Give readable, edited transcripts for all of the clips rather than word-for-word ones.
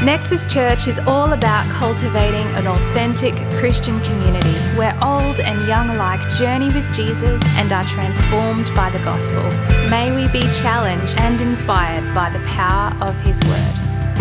Nexus Church is all about cultivating an authentic Christian community where old and young alike journey with Jesus and are transformed by the gospel. May we be challenged and inspired by the power of His Word.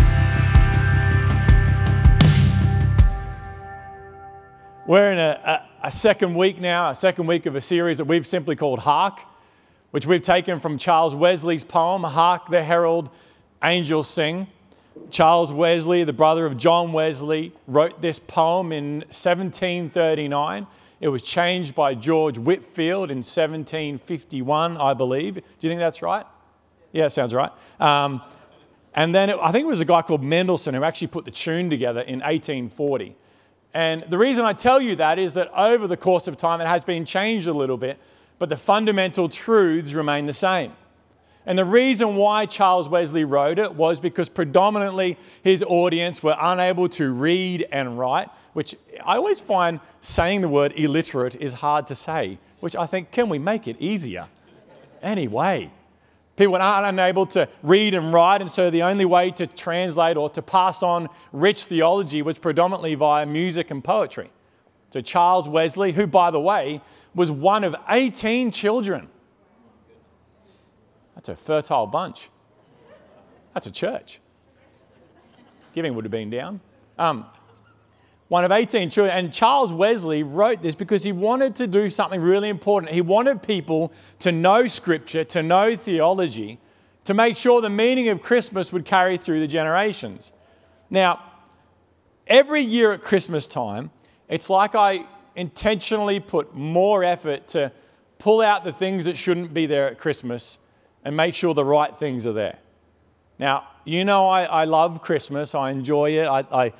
We're in a second week now, a second week of a series that we've simply called Hark, which we've taken from Charles Wesley's poem, Hark the Herald Angels Sing. Charles Wesley, the brother of John Wesley, wrote this poem in 1739. It was changed by George Whitefield in 1751, I believe. Do you think that's right? Yeah, sounds right. And then I think it was a guy called Mendelssohn who actually put the tune together in 1840. And the reason I tell you that is that over the course of time it has been changed a little bit, but the fundamental truths remain the same. And the reason why Charles Wesley wrote it was because predominantly his audience were unable to read and write, which I always find saying the word illiterate is hard to say, which I think, can we make it easier? Anyway, people aren't unable to read and write, and so the only way to translate or to pass on rich theology was predominantly via music and poetry. So Charles Wesley, who, by the way, was one of 18 children. That's a fertile bunch. That's a church. Giving would have been down. One of 18 children. And Charles Wesley wrote this because he wanted to do something really important. He wanted people to know Scripture, to know theology, to make sure the meaning of Christmas would carry through the generations. Now, every year at Christmas time, it's like I intentionally put more effort to pull out the things that shouldn't be there at Christmas and make sure the right things are there. Now, you know I love Christmas. I enjoy it. I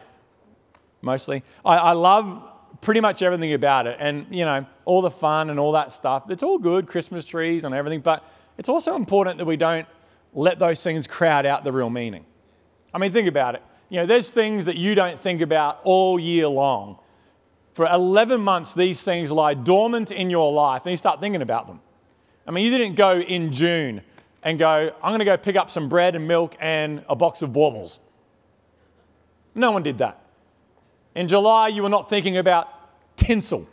love pretty much everything about it. And, you know, all the fun and all that stuff. It's all good, Christmas trees and everything. But it's also important that we don't let those things crowd out the real meaning. I mean, think about it. You know, there's things that you don't think about all year long. For 11 months, these things lie dormant in your life, and you start thinking about them. I mean, you didn't go in June and go, I'm going to go pick up some bread and milk and a box of baubles. No one did that. In July, you were not thinking about tinsel.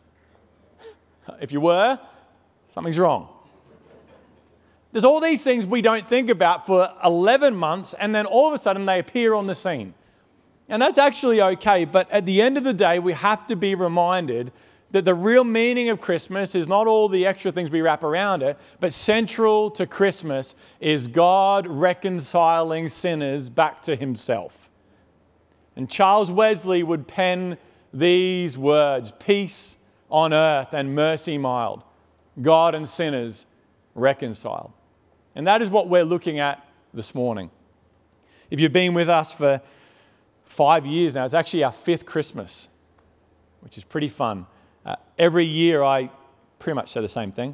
If you were, something's wrong. There's all these things we don't think about for 11 months, and then all of a sudden they appear on the scene. And that's actually okay, but at the end of the day, we have to be reminded that the real meaning of Christmas is not all the extra things we wrap around it, but central to Christmas is God reconciling sinners back to Himself. And Charles Wesley would pen these words, peace on earth and mercy mild, God and sinners reconciled. And that is what we're looking at this morning. If you've been with us for 5 years now, it's actually our 5th Christmas, which is pretty fun. Every year I pretty much say the same thing.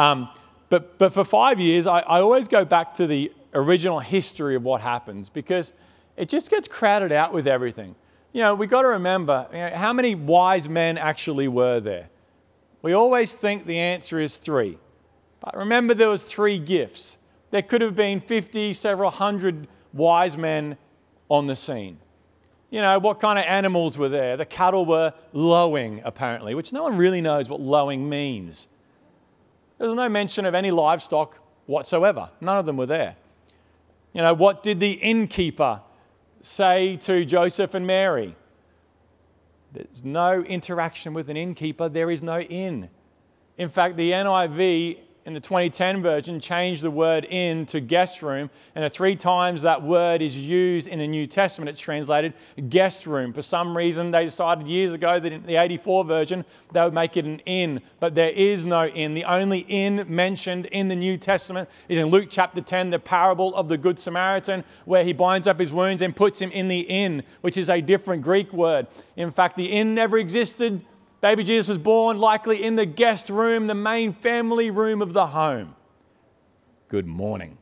But for 5 years, I always go back to the original history of what happens because it just gets crowded out with everything. You know, we've got to remember, how many wise men actually were there? We always think the answer is 3. But remember, there was 3 gifts. There could have been 50, several hundred wise men on the scene. You know, what kind of animals were there? The cattle were lowing, apparently, which no one really knows what lowing means. There's no mention of any livestock whatsoever. None of them were there. You know, what did the innkeeper say to Joseph and Mary? There's no interaction with an innkeeper. There is no inn. In fact, the NIV in the 2010 version changed the word inn to guest room, and the 3 times that word is used in the New Testament, it's translated guest room. For some reason, they decided years ago that in the 84 version, they would make it an inn, but there is no inn. The only inn mentioned in the New Testament is in Luke chapter 10, the parable of the Good Samaritan, where he binds up his wounds and puts him in the inn, which is a different Greek word. In fact, the inn never existed. Baby Jesus was born likely in the guest room, the main family room of the home. Good morning.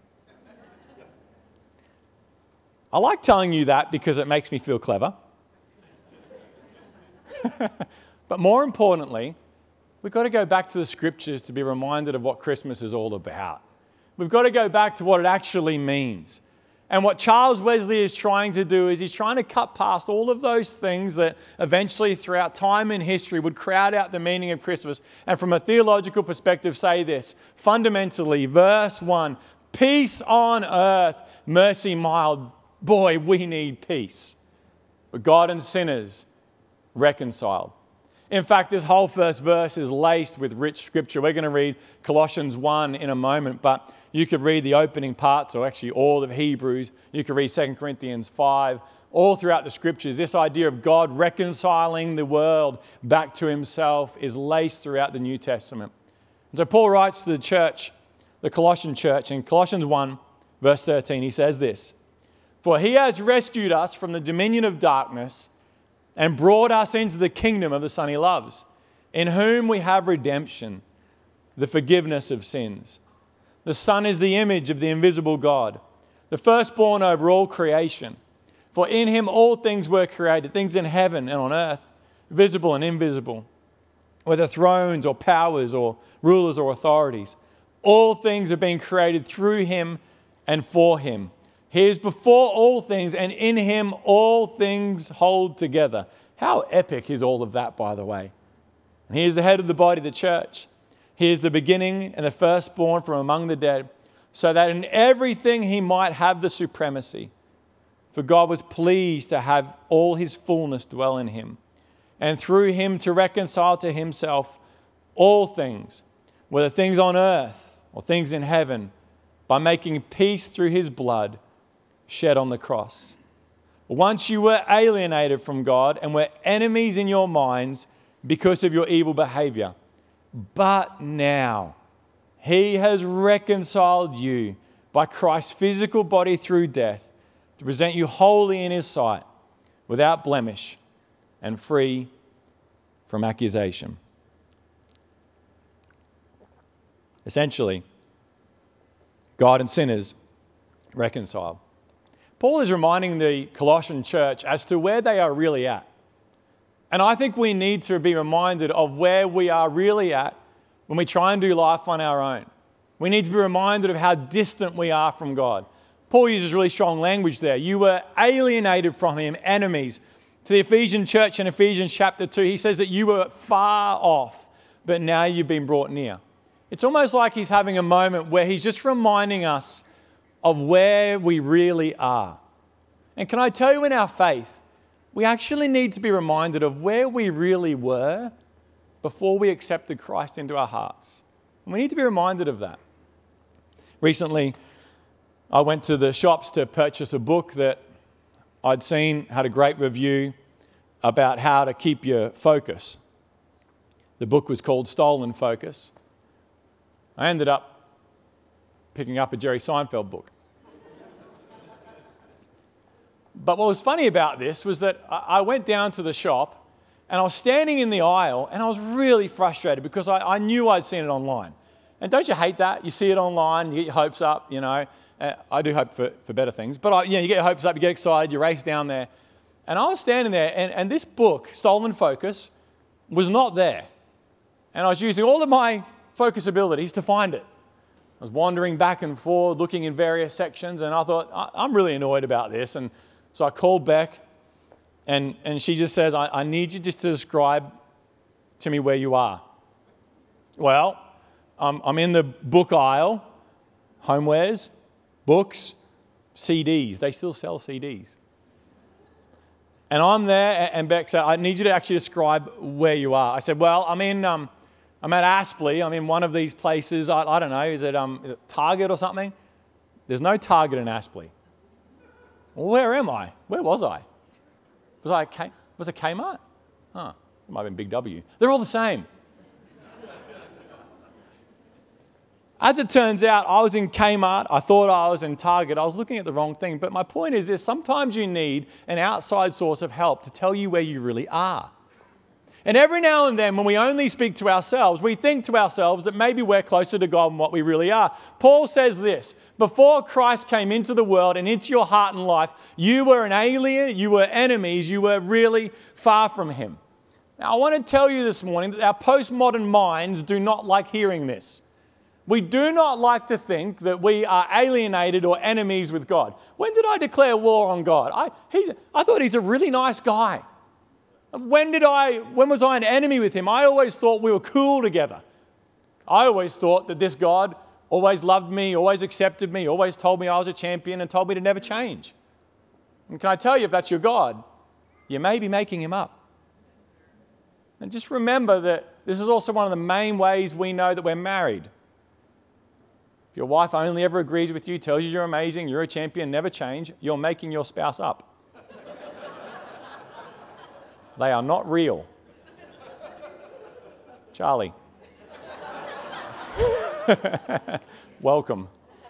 I like telling you that because it makes me feel clever. But more importantly, we've got to go back to the Scriptures to be reminded of what Christmas is all about. We've got to go back to what it actually means. And what Charles Wesley is trying to do is he's trying to cut past all of those things that eventually throughout time and history would crowd out the meaning of Christmas. And from a theological perspective, say this. Fundamentally, verse 1, peace on earth, mercy mild. Boy, we need peace. But God and sinners reconciled. In fact, this whole first verse is laced with rich scripture. We're going to read Colossians 1 in a moment, but you could read the opening parts, or actually all of Hebrews. You could read 2 Corinthians 5. All throughout the scriptures, this idea of God reconciling the world back to himself is laced throughout the New Testament. And so Paul writes to the church, the Colossian church, in Colossians 1, verse 13, he says this, "For he has rescued us from the dominion of darkness and brought us into the kingdom of the Son he loves, in whom we have redemption, the forgiveness of sins. The Son is the image of the invisible God, the firstborn over all creation. For in him all things were created, things in heaven and on earth, visible and invisible, whether thrones or powers or rulers or authorities. All things have been created through him and for him. He is before all things, and in him all things hold together." How epic is all of that, by the way? And he is the head of the body, the church. He is the beginning and the firstborn from among the dead, so that in everything he might have the supremacy. For God was pleased to have all his fullness dwell in him, and through him to reconcile to himself all things, whether things on earth or things in heaven, by making peace through his blood shed on the cross. Once you were alienated from God and were enemies in your minds because of your evil behavior. But now he has reconciled you by Christ's physical body through death to present you holy in his sight, without blemish and free from accusation. Essentially, God and sinners reconciled. Paul is reminding the Colossian church as to where they are really at. And I think we need to be reminded of where we are really at when we try and do life on our own. We need to be reminded of how distant we are from God. Paul uses really strong language there. You were alienated from him, enemies. To the Ephesian church in Ephesians chapter 2, he says that you were far off, but now you've been brought near. It's almost like he's having a moment where he's just reminding us of where we really are. And can I tell you, in our faith, we actually need to be reminded of where we really were before we accepted Christ into our hearts. And we need to be reminded of that. Recently, I went to the shops to purchase a book that I'd seen had a great review about how to keep your focus. The book was called Stolen Focus. I ended up picking up a Jerry Seinfeld book. But what was funny about this was that I went down to the shop and I was standing in the aisle and I was really frustrated because I knew I'd seen it online. And don't you hate that? You see it online, you get your hopes up, you know. I do hope for better things. But you get your hopes up, you get excited, you race down there. And I was standing there and this book, Stolen Focus, was not there. And I was using all of my focus abilities to find it. I was wandering back and forth, looking in various sections, and I thought, I'm really annoyed about this. And so I called Beck, and she just says, I need you just to describe to me where you are. Well, I'm in the book aisle, homewares, books, CDs. They still sell CDs. And I'm there, and Beck said, I need you to actually describe where you are. I said, well, I'm at Aspley. I'm in one of these places. I don't know. Is it Target or something? There's no Target in Aspley. Well, where am I? Where was I? Was it Kmart? It might have been Big W. They're all the same. As it turns out, I was in Kmart. I thought I was in Target. I was looking at the wrong thing. But my point is this: sometimes you need an outside source of help to tell you where you really are. And every now and then, when we only speak to ourselves, we think to ourselves that maybe we're closer to God than what we really are. Paul says this: before Christ came into the world and into your heart and life, you were an alien, you were enemies, you were really far from him. Now, I want to tell you this morning that our postmodern minds do not like hearing this. We do not like to think that we are alienated or enemies with God. When did I declare war on God? I thought he's a really nice guy. When was I an enemy with him? I always thought we were cool together. I always thought that this God always loved me, always accepted me, always told me I was a champion and told me to never change. And can I tell you, if that's your God, you may be making him up. And just remember that this is also one of the main ways we know that we're married. If your wife only ever agrees with you, tells you you're amazing, you're a champion, never change, you're making your spouse up. They are not real. Charlie. Welcome.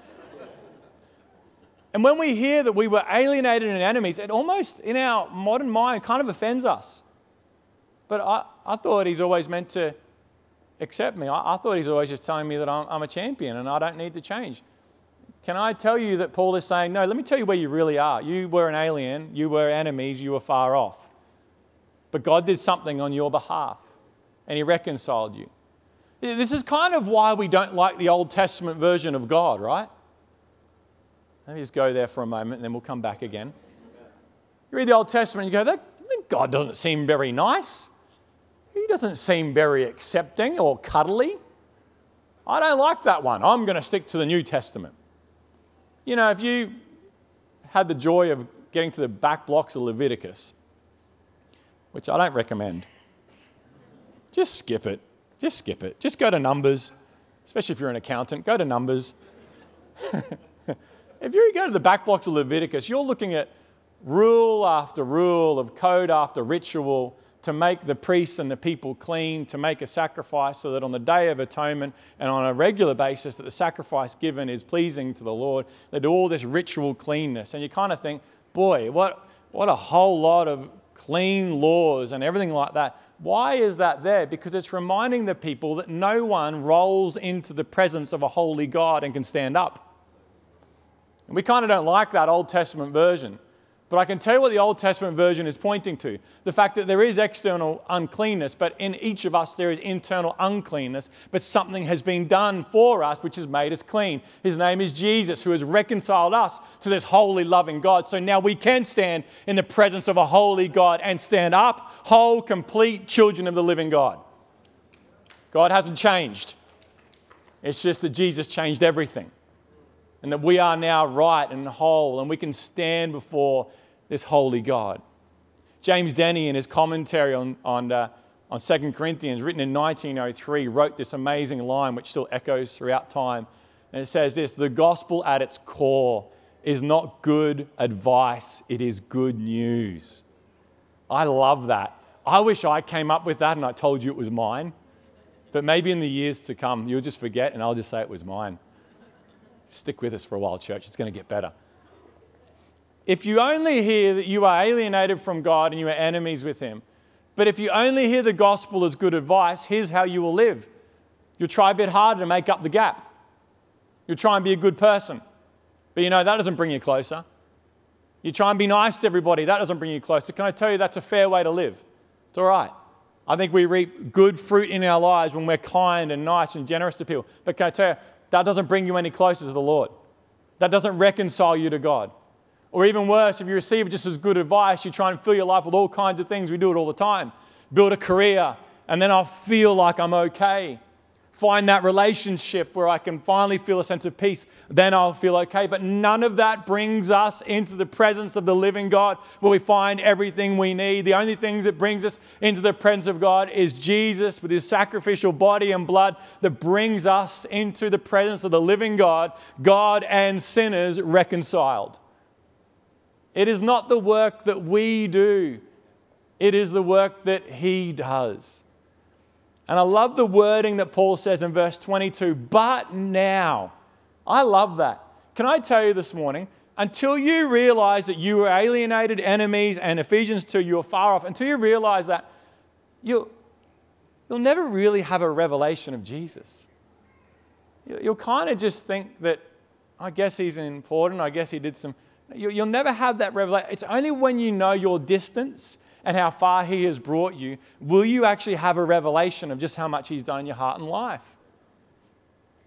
And when we hear that we were alienated and enemies, it almost, in our modern mind, kind of offends us. But I thought he's always meant to accept me. I thought he's always just telling me that I'm a champion and I don't need to change. Can I tell you that Paul is saying, no, let me tell you where you really are. You were an alien, you were enemies, you were far off. But God did something on your behalf and he reconciled you. This is kind of why we don't like the Old Testament version of God, right? Let me just go there for a moment and then we'll come back again. You read the Old Testament and you go, that God doesn't seem very nice. He doesn't seem very accepting or cuddly. I don't like that one. I'm going to stick to the New Testament. You know, if you had the joy of getting to the back blocks of Leviticus, which I don't recommend, just skip it. Just skip it. Just go to Numbers, especially if you're an accountant. Go to Numbers. If you go to the back blocks of Leviticus, you're looking at rule after rule of code after ritual to make the priests and the people clean, to make a sacrifice so that on the Day of Atonement and on a regular basis that the sacrifice given is pleasing to the Lord. They do all this ritual cleanness. And you kind of think, boy, what a whole lot of clean laws and everything like that. Why is that there? Because it's reminding the people that no one rolls into the presence of a holy God and can stand up. And we kind of don't like that Old Testament version. But I can tell you what the Old Testament version is pointing to. The fact that there is external uncleanness, but in each of us there is internal uncleanness, but something has been done for us which has made us clean. His name is Jesus, who has reconciled us to this holy, loving God. So now we can stand in the presence of a holy God and stand up, whole, complete children of the living God. God hasn't changed. It's just that Jesus changed everything. And that we are now right and whole and we can stand before this holy God. James Denney, in his commentary on 2 Corinthians, written in 1903, wrote this amazing line which still echoes throughout time. And it says this: the gospel at its core is not good advice, it is good news. I love that. I wish I came up with that and I told you it was mine. But maybe in the years to come, you'll just forget and I'll just say it was mine. Stick with us for a while, church. It's going to get better. If you only hear that you are alienated from God and you are enemies with him, but if you only hear the gospel as good advice, here's how you will live. You'll try a bit harder to make up the gap. You'll try and be a good person. But you know, that doesn't bring you closer. You try and be nice to everybody. That doesn't bring you closer. Can I tell you that's a fair way to live? It's all right. I think we reap good fruit in our lives when we're kind and nice and generous to people. But can I tell you, that doesn't bring you any closer to the Lord. That doesn't reconcile you to God. Or even worse, if you receive just as good advice, you try and fill your life with all kinds of things. We do it all the time. Build a career, and then I'll feel like I'm okay. Find that relationship where I can finally feel a sense of peace. Then I'll feel okay. But none of that brings us into the presence of the living God where we find everything we need. The only things that brings us into the presence of God is Jesus with his sacrificial body and blood that brings us into the presence of the living God, God and sinners reconciled. It is not the work that we do. It is the work that he does. And I love the wording that Paul says in verse 22, but now. I love that. Can I tell you this morning, until you realize that you were alienated enemies and Ephesians 2, you were far off, until you realize that, you'll never really have a revelation of Jesus. You'll kind of just think that, I guess he's important, I guess he did some. You'll never have that revelation. It's only when you know your distance and how far he has brought you, will you actually have a revelation of just how much he's done in your heart and life.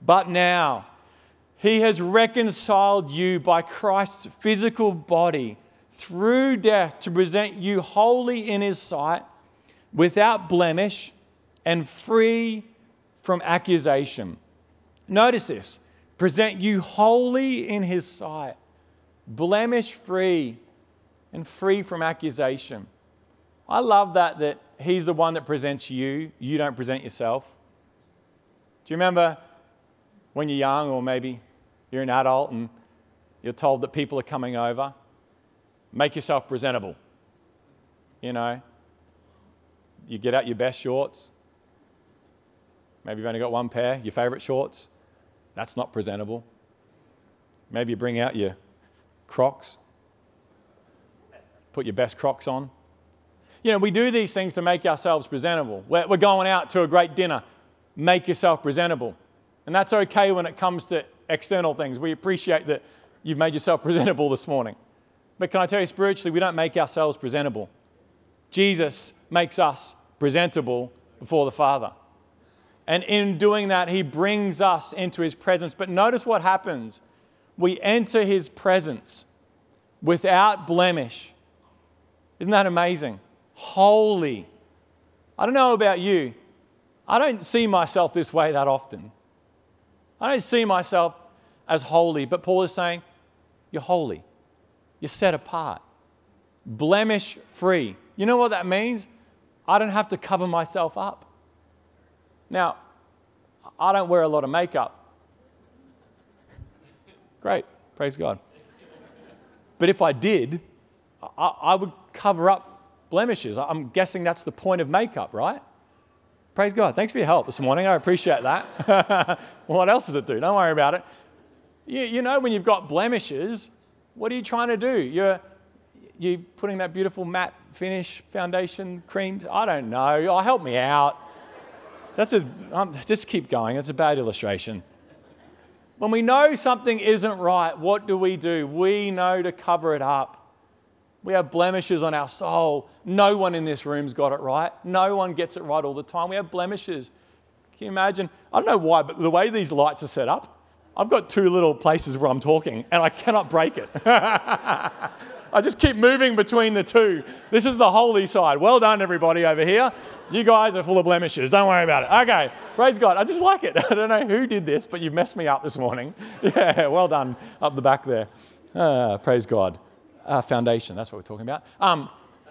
But now, He has reconciled you by Christ's physical body through death to present you holy in His sight, without blemish and free from accusation. Notice this. Present you holy in His sight, blemish-free and free from accusation. I love that He's the one that presents you. You don't present yourself. Do you remember when you're young, or maybe you're an adult and you're told that people are coming over? Make yourself presentable. You know, you get out your best shorts. Maybe you've only got one pair, your favorite shorts. That's not presentable. Maybe you bring out your Crocs. Put your best Crocs on. You know, we do these things to make ourselves presentable. We're going out to a great dinner. Make yourself presentable. And that's okay when it comes to external things. We appreciate that you've made yourself presentable this morning. But can I tell you, spiritually, we don't make ourselves presentable. Jesus makes us presentable before the Father. And in doing that, He brings us into His presence. But notice what happens. We enter His presence without blemish. Isn't that amazing? Holy. I don't know about you. I don't see myself this way that often. I don't see myself as holy. But Paul is saying, you're holy. You're set apart. Blemish free. You know what that means? I don't have to cover myself up. Now, I don't wear a lot of makeup. Great, praise God. But if I did, I would cover up blemishes. I'm guessing that's the point of makeup, right? Praise God. Thanks for your help this morning. I appreciate that. Well, what else does it do? Don't worry about it. You know, when you've got blemishes, what are you trying to do? You're putting that beautiful matte foundation cream. I don't know. Oh, help me out. Just keep going. It's a bad illustration. When we know something isn't right, what do? We know to cover it up. We have blemishes on our soul. No one in this room's got it right. No one gets it right all the time. We have blemishes. Can you imagine? I don't know why, but the way these lights are set up, I've got two little places where I'm talking, and I cannot break it. I just keep moving between the two. This is the holy side. Well done, everybody over here. You guys are full of blemishes. Don't worry about it. Okay, praise God. I just like it. I don't know who did this, but you've messed me up this morning. Yeah, well done up the back there. Praise God. Foundation, that's what we're talking about.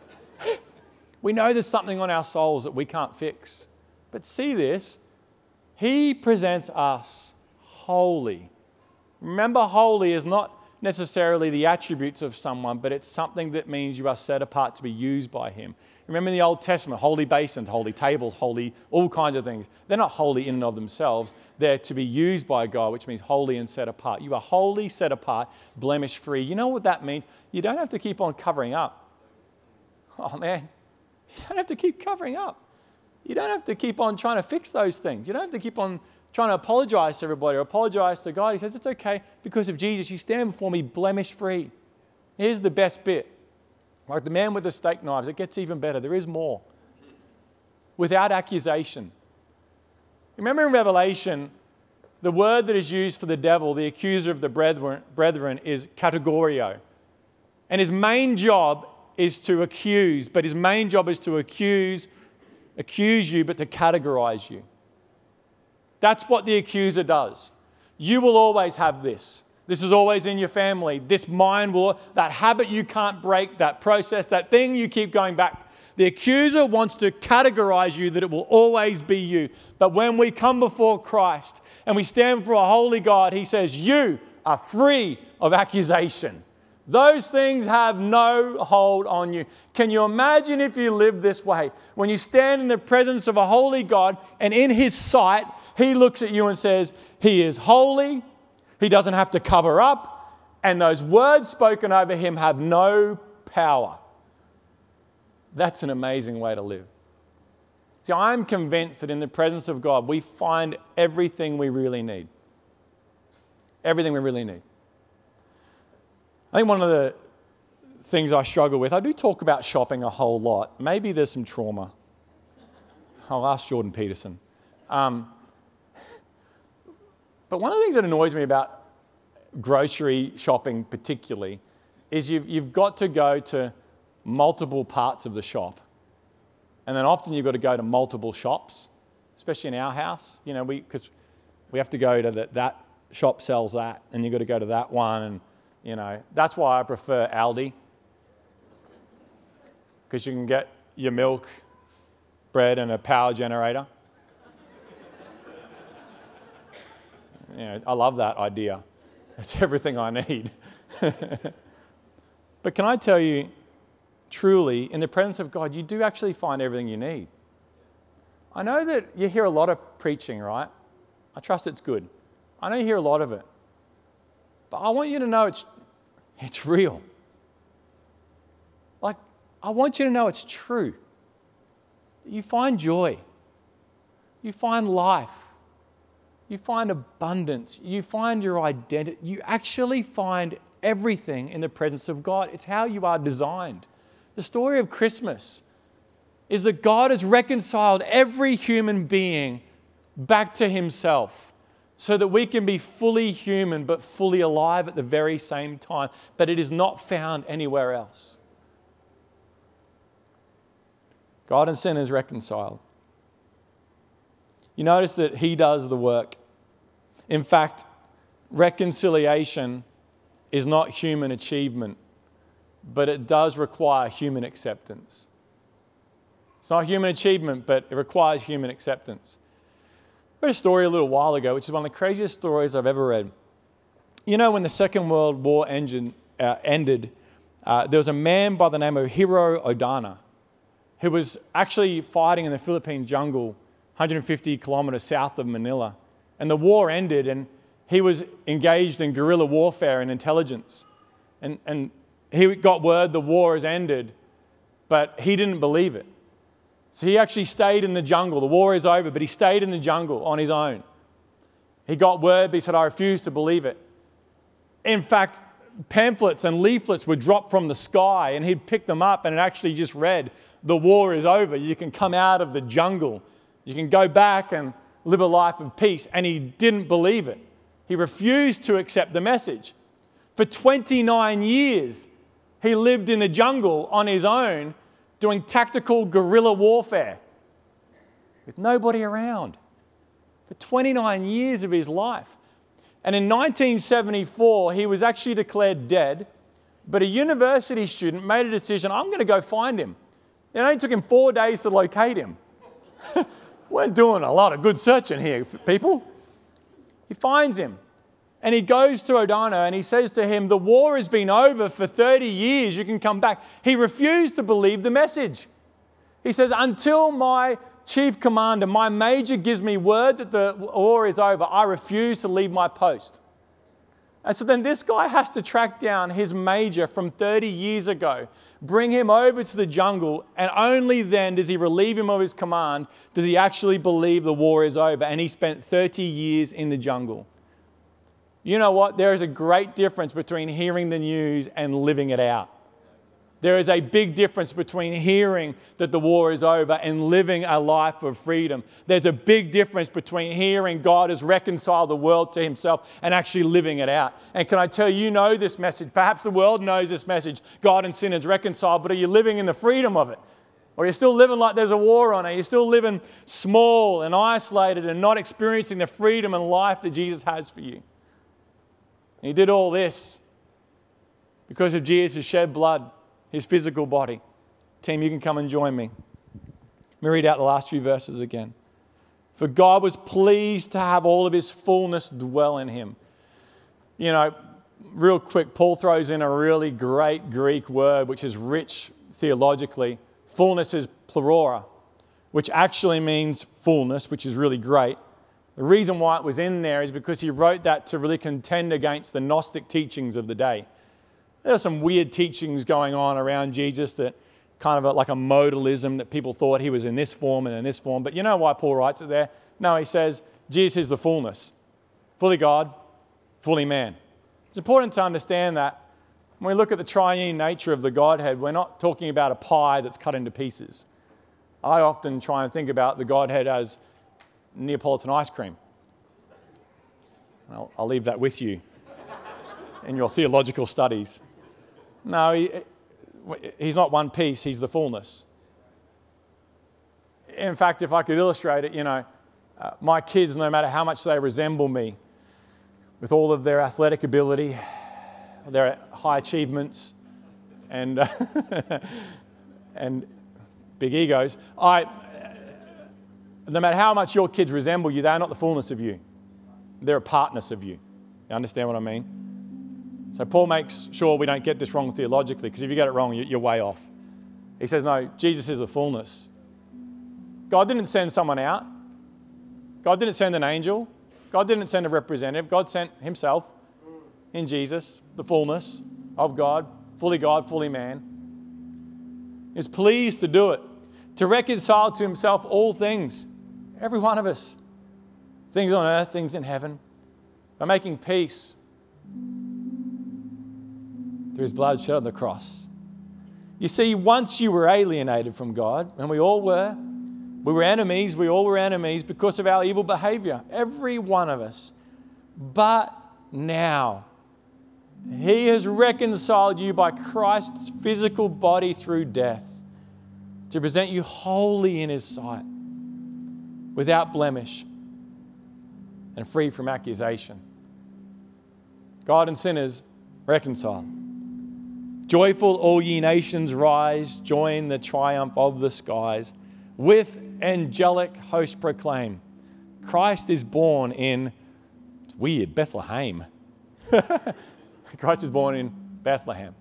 We know there's something on our souls that we can't fix. But see this. He presents us holy. Remember, holy is not necessarily the attributes of someone, but it's something that means you are set apart to be used by Him. Remember in the Old Testament, holy basins, holy tables, holy, all kinds of things. They're not holy in and of themselves. They're to be used by God, which means holy and set apart. You are holy, set apart, blemish-free. You know what that means? You don't have to keep on covering up. Oh, man. You don't have to keep covering up. You don't have to keep on trying to fix those things. You don't have to keep on trying to apologize to everybody or apologize to God. He says, it's okay because of Jesus. You stand before me blemish-free. Here's the best bit. Like the man with the steak knives, it gets even better. There is more. Without accusation. Remember in Revelation, the word that is used for the devil, the accuser of the brethren, is categorio. And his main job is to accuse, but his main job is to accuse you, but to categorize you. That's what the accuser does. You will always have this. This is always in your family. This mind will, that habit you can't break, that process, that thing you keep going back. The accuser wants to categorize you that it will always be you. But when we come before Christ and we stand before a holy God, He says, you are free of accusation. Those things have no hold on you. Can you imagine if you live this way? When you stand in the presence of a holy God and in His sight, He looks at you and says, He is holy. He doesn't have to cover up. And those words spoken over Him have no power. That's an amazing way to live. See, I'm convinced that in the presence of God, we find everything we really need. Everything we really need. I think one of the things I struggle with, I do talk about shopping a whole lot. Maybe there's some trauma. I'll ask Jordan Peterson. But But one of the things that annoys me about grocery shopping particularly is you've got to go to multiple parts of the shop. And then often you've got to go to multiple shops, especially in our house, because we have to go to that shop sells that, and you've got to go to that one. And, that's why I prefer Aldi, because you can get your milk, bread, and a power generator. I love that idea. It's everything I need. But can I tell you, truly, in the presence of God, you do actually find everything you need. I know that you hear a lot of preaching, right? I trust it's good. I know you hear a lot of it. But I want you to know it's real. Like, I want you to know it's true. You find joy. You find life. You find abundance. You find your identity. You actually find everything in the presence of God. It's how you are designed. The story of Christmas is that God has reconciled every human being back to himself so that we can be fully human but fully alive at the very same time. But it is not found anywhere else. God and sin is reconciled. You notice that he does the work. In fact, reconciliation is not human achievement, but it does require human acceptance. It's not human achievement, but it requires human acceptance. I read a story a little while ago, which is one of the craziest stories I've ever read. When the Second World War ended, there was a man by the name of Hiro Oda who was actually fighting in the Philippine jungle 150 kilometers south of Manila. And the war ended, and he was engaged in guerrilla warfare and intelligence. And he got word the war has ended, but he didn't believe it. So he actually stayed in the jungle. The war is over, but he stayed in the jungle on his own. He got word, but he said, I refuse to believe it. In fact, pamphlets and leaflets were dropped from the sky, and he'd pick them up, and it actually just read, the war is over. You can come out of the jungle. You can go back and live a life of peace. And he didn't believe it. He refused to accept the message. For 29 years, he lived in the jungle on his own, doing tactical guerrilla warfare with nobody around. For 29 years of his life. And in 1974, he was actually declared dead, but a university student made a decision, I'm going to go find him. It only took him 4 days to locate him. We're doing a lot of good searching here, people. He finds him, and he goes to Odano, and he says to him, the war has been over for 30 years, you can come back. He refused to believe the message. He says, until my chief commander, my major gives me word that the war is over, I refuse to leave my post. And so then this guy has to track down his major from 30 years ago, bring him over to the jungle, and only then does he relieve him of his command, does he actually believe the war is over. And he spent 30 years in the jungle. You know what? There is a great difference between hearing the news and living it out. There is a big difference between hearing that the war is over and living a life of freedom. There's a big difference between hearing God has reconciled the world to himself and actually living it out. And can I tell you, you know this message. Perhaps the world knows this message. God and sin is reconciled, but are you living in the freedom of it? Or are you still living like there's a war on? Are you still living small and isolated and not experiencing the freedom and life that Jesus has for you? And he did all this because of Jesus' shed blood. His physical body. Team, you can come and join me. Let me read out the last few verses again. For God was pleased to have all of his fullness dwell in him. Real quick, Paul throws in a really great Greek word, which is rich theologically. Fullness is pleura, which actually means fullness, which is really great. The reason why it was in there is because he wrote that to really contend against the Gnostic teachings of the day. There are some weird teachings going on around Jesus that kind of like a modalism that people thought he was in this form and in this form. But you know why Paul writes it there? No, he says Jesus is the fullness. Fully God, fully man. It's important to understand that when we look at the triune nature of the Godhead, we're not talking about a pie that's cut into pieces. I often try and think about the Godhead as Neapolitan ice cream. I'll leave that with you in your theological studies. No, he's not one piece, he's the fullness. In fact, if I could illustrate it, my kids, no matter how much they resemble me, with all of their athletic ability, their high achievements, and and big egos, no matter how much your kids resemble you, they're not the fullness of you. They're a partness of you. You understand what I mean? So Paul makes sure we don't get this wrong theologically, because if you get it wrong, you're way off. He says, no, Jesus is the fullness. God didn't send someone out. God didn't send an angel. God didn't send a representative. God sent himself in Jesus, the fullness of God, fully man. He was pleased to do it, to reconcile to himself all things, every one of us, things on earth, things in heaven, by making peace through his blood shed on the cross. You see, once you were alienated from God, and we all were, we all were enemies because of our evil behavior, every one of us. But now, he has reconciled you by Christ's physical body through death to present you holy in his sight, without blemish and free from accusation. God and sinners reconciled. Joyful, all ye nations, rise, join the triumph of the skies. With angelic host proclaim, Christ is born in, it's weird, Bethlehem. Christ is born in Bethlehem.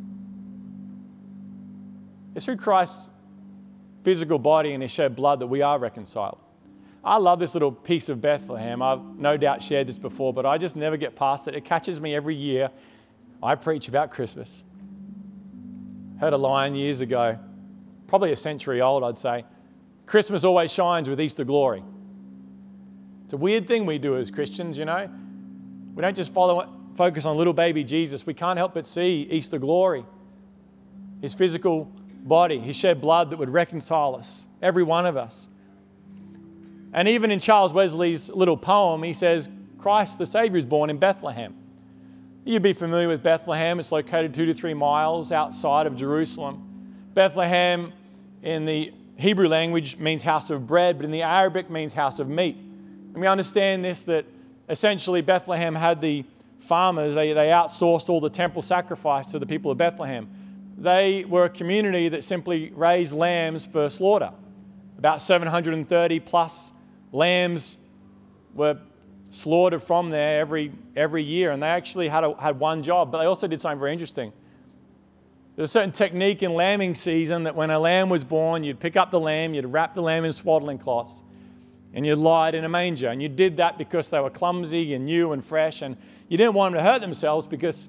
It's through Christ's physical body and his shed blood that we are reconciled. I love this little piece of Bethlehem. I've no doubt shared this before, but I just never get past it. It catches me every year. I preach about Christmas. Heard a line years ago, probably a century old, I'd say. Christmas always shines with Easter glory. It's a weird thing we do as Christians, We don't just focus on little baby Jesus. We can't help but see Easter glory. His physical body, his shed blood that would reconcile us, every one of us. And even in Charles Wesley's little poem, he says, Christ the Savior is born in Bethlehem. You'd be familiar with Bethlehem. It's located 2 to 3 miles outside of Jerusalem. Bethlehem in the Hebrew language means house of bread, but in the Arabic means house of meat. And we understand this, that essentially Bethlehem had the farmers, they outsourced all the temple sacrifice to the people of Bethlehem. They were a community that simply raised lambs for slaughter. About 730 plus lambs were slaughtered from there every year, and they actually had one job, but they also did something very interesting. There's a certain technique in lambing season that when a lamb was born, you'd pick up the lamb, you'd wrap the lamb in swaddling cloths, and you'd lie it in a manger. And you did that because they were clumsy and new and fresh, and you didn't want them to hurt themselves because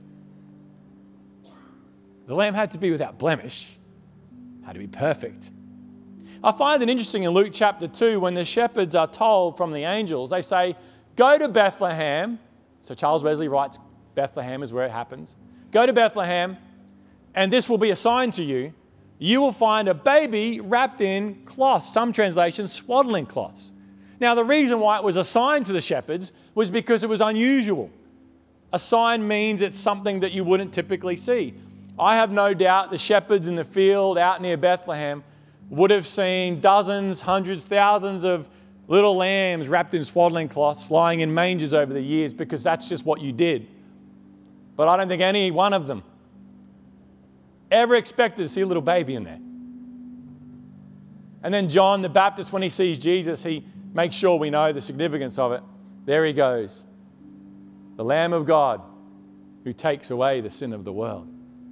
the lamb had to be without blemish, had to be perfect. I find it interesting in Luke chapter 2, when the shepherds are told from the angels, they say, go to Bethlehem. So Charles Wesley writes, Bethlehem is where it happens. Go to Bethlehem, and this will be a sign to you. You will find a baby wrapped in cloths, some translations, swaddling cloths. Now, the reason why it was a sign to the shepherds was because it was unusual. A sign means it's something that you wouldn't typically see. I have no doubt the shepherds in the field out near Bethlehem would have seen dozens, hundreds, thousands of little lambs wrapped in swaddling cloths lying in mangers over the years, because that's just what you did. But I don't think any one of them ever expected to see a little baby in there. And then John the Baptist, when he sees Jesus, he makes sure we know the significance of it. There he goes, the Lamb of God who takes away the sin of the world.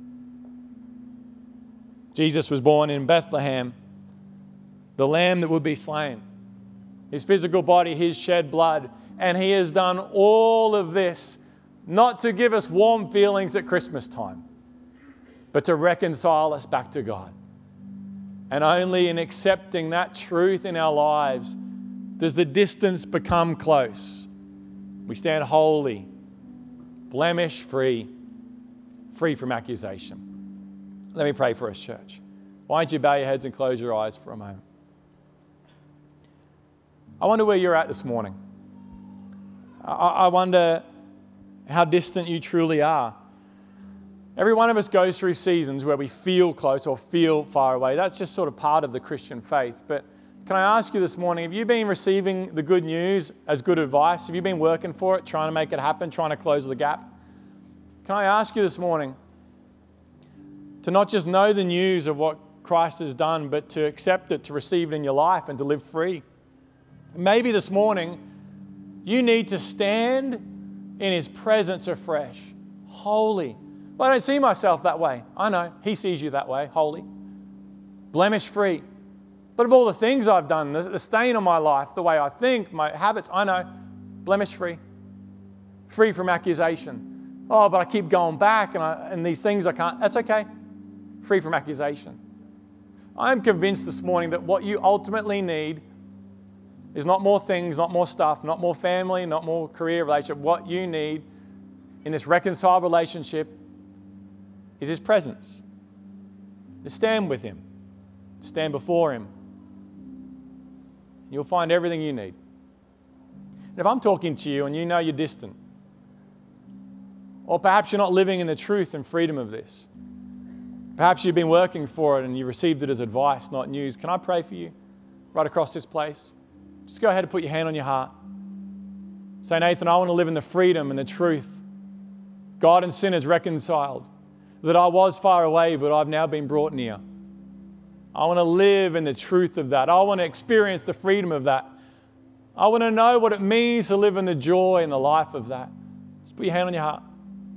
Jesus was born in Bethlehem, the lamb that would be slain. His physical body, his shed blood. And he has done all of this not to give us warm feelings at Christmas time, but to reconcile us back to God. And only in accepting that truth in our lives does the distance become close. We stand holy, blemish-free, free from accusation. Let me pray for us, church. Why don't you bow your heads and close your eyes for a moment? I wonder where you're at this morning. I wonder how distant you truly are. Every one of us goes through seasons where we feel close or feel far away. That's just sort of part of the Christian faith. But can I ask you this morning, have you been receiving the good news as good advice? Have you been working for it, trying to make it happen, trying to close the gap? Can I ask you this morning to not just know the news of what Christ has done, but to accept it, to receive it in your life and to live free? Maybe this morning you need to stand in His presence afresh, holy. Well, I don't see myself that way. I know, He sees you that way, holy, blemish-free. But of all the things I've done, the stain on my life, the way I think, my habits, I know, blemish-free, free from accusation. Oh, but I keep going back and these things I can't. That's okay, free from accusation. I'm convinced this morning that what you ultimately need is not more things, not more stuff, not more family, not more career relationship. What you need in this reconciled relationship is His presence. To stand with Him, stand before Him. You'll find everything you need. And if I'm talking to you and you know you're distant, or perhaps you're not living in the truth and freedom of this, perhaps you've been working for it and you received it as advice, not news, can I pray for you right across this place? Just go ahead and put your hand on your heart. Say, Nathan, I want to live in the freedom and the truth. God and sinners reconciled. That I was far away, but I've now been brought near. I want to live in the truth of that. I want to experience the freedom of that. I want to know what it means to live in the joy and the life of that. Just put your hand on your heart.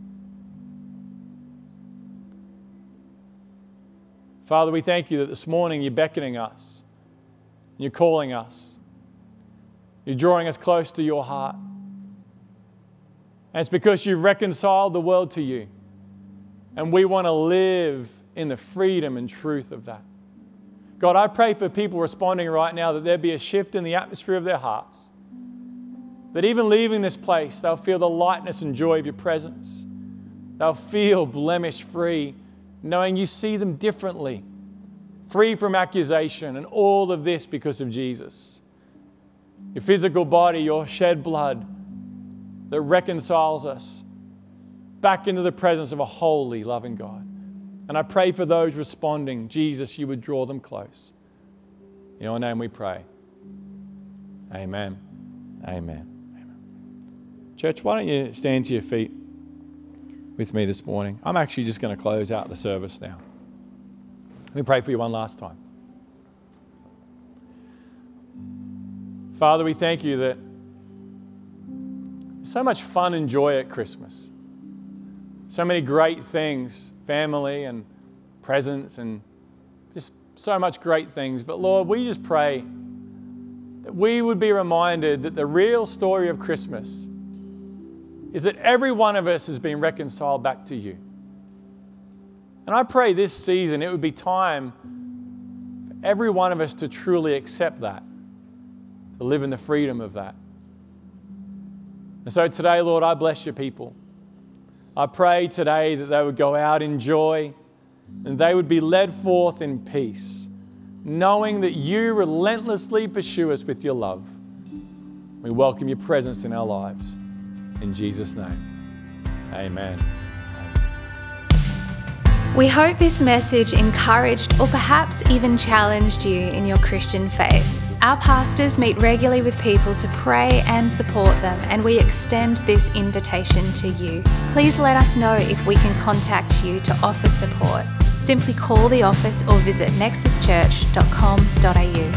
Father, we thank you that this morning you're beckoning us. You're calling us. You're drawing us close to your heart. And it's because you've reconciled the world to you. And we want to live in the freedom and truth of that. God, I pray for people responding right now that there be a shift in the atmosphere of their hearts. That even leaving this place, they'll feel the lightness and joy of your presence. They'll feel blemish-free, knowing you see them differently, free from accusation, and all of this because of Jesus. Your physical body, your shed blood that reconciles us back into the presence of a holy, loving God. And I pray for those responding, Jesus, you would draw them close. In your name we pray. Amen. Amen. Amen. Church, why don't you stand to your feet with me this morning? I'm actually just going to close out the service now. Let me pray for you one last time. Father, we thank you that there's so much fun and joy at Christmas. So many great things, family and presents and just so much great things. But Lord, we just pray that we would be reminded that the real story of Christmas is that every one of us has been reconciled back to you. And I pray this season it would be time for every one of us to truly accept that, to live in the freedom of that. And so today, Lord, I bless your people. I pray today that they would go out in joy and they would be led forth in peace, knowing that you relentlessly pursue us with your love. We welcome your presence in our lives. In Jesus' name, amen. We hope this message encouraged or perhaps even challenged you in your Christian faith. Our pastors meet regularly with people to pray and support them, and we extend this invitation to you. Please let us know if we can contact you to offer support. Simply call the office or visit nexuschurch.com.au.